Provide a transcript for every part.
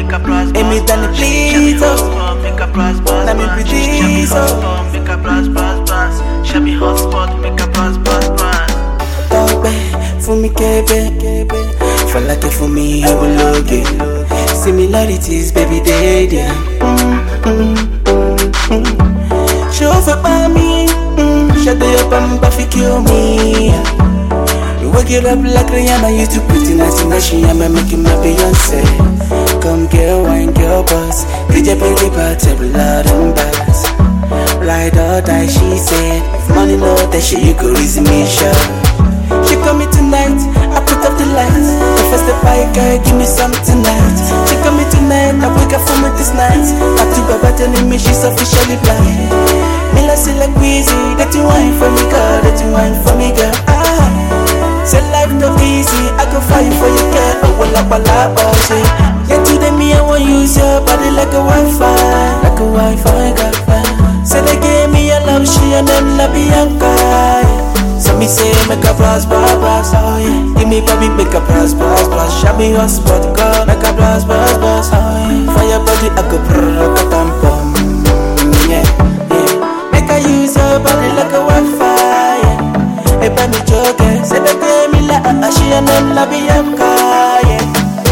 Amy Danny please, oh. Let me breathe, oh. Make a blast, blast, blast. Shabby hotspot, make a blast, blast, blast. Dogbe, for me kebe. Feel like it for me, you will look it. Similarities, baby, they. Show for by me. Shut up and Buffy kill me. You wake it up like Rihanna used to put in a she am making my Beyonce. Come girl, wine girl boss. DJ play the party, blood and bass. Ride or die, she said. If money know that shit, you could reason me sure. She call me tonight, I put up the lights. The first step I girl, give me some tonight. She call me tonight, I wake up from it this night. I to Baba telling me she's officially blind. Me like say like Weezy, that you wine for me girl, that you wine for me girl. Say life no easy, I go fight for you girl. Oh well up a lot, yeah, today me I want use your body like a Wi-Fi, like a Wi-Fi girl. Say they gave me a love, she and them la Bianca. So me say make a blast, blast, blast, oh yeah. Give me baby, make a blast, blast, blast. Shabby hotspot, girl, make a blast, blast, blast, oh yeah. For your body, I go brrrr-ka-tam-pum, yeah, yeah. Make a use your body like a Wi-Fi, yeah. Hey, baby, joker, say they gave me la she and them la Bianca, yeah.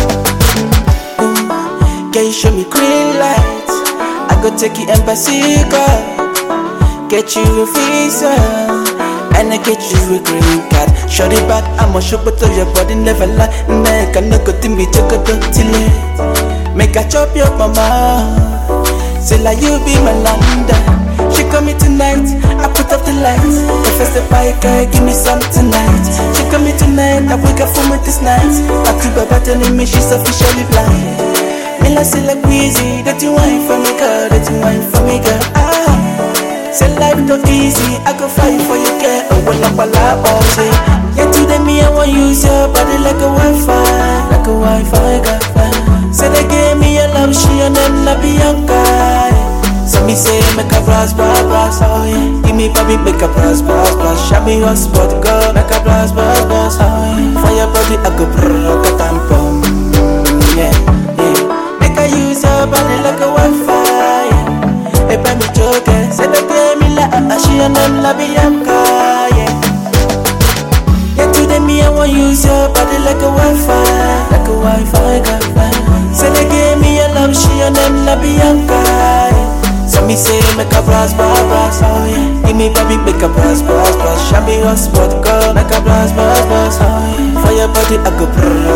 Can you show me green lights? I go take you embassy, girl. Get you a visa, and I get you a green card. Shut it back, I'm a shop, but your body never lie. Make a no go to me, take a till it. Make a chop your mama. Say like you be my landa. She call me tonight, I put up the lights. The first step I girl, give me some tonight. She call me tonight, I wake up from it this night. I keep Baba telling me she's officially blind. Me like say like Weezy, that you wine for me girl, that you wine for me girl. Say life no easy, I go fight for you girl. Oh well up a lot, yeah, today me I want use your body like a Wi-Fi, like a Wi-Fi girl. Say they gave me a love, she and them la Bianca. So me say make a blast, blast, blast, oh yeah. Give me baby, make a blast, blast, blast. Shabby hotspot, girl, make a blast, blast, blast, oh yeah. For your body, I go brrrr-ka-tam-pum, yeah, yeah. Make a use your body like a Wi-Fi, yeah. Hey, baby, joker, say they gave me la she and them la Bianca, yeah. Yeah, today me I want use your body like a Wi-Fi, like a Wi-Fi girl. Say they gave me a love, she and them la Bianca, yeah. So me say make a blast, blast, blast, oh yeah. Give me baby, make a blast, blast, blast. Shabby hotspot, girl, make a blast, blast, blast, oh yeah. For your body, I go brrrr.